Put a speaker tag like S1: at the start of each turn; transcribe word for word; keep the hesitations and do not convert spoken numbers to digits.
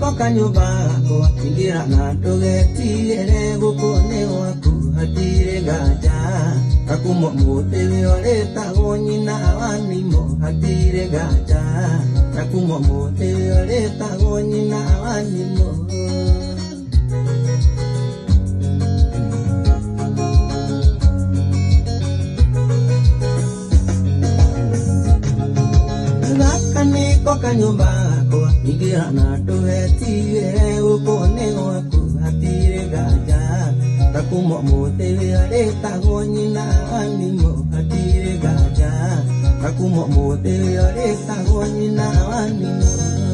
S1: kanyumba gakwa ingira na ndugetigire gukone waku hatire nganja kakuma muti wiorĩtagwo nyina wa nimo hatire nganja kakuma muti wiorĩtagwo nyina wa nimo Niko kanyumba gakwa ingira na ndugetigire gukone waku hatire nganja kakuma muti wiorĩtagwo nyina wa nimo hatire nganja kakuma muti wiorĩtagwo nyina wa nimo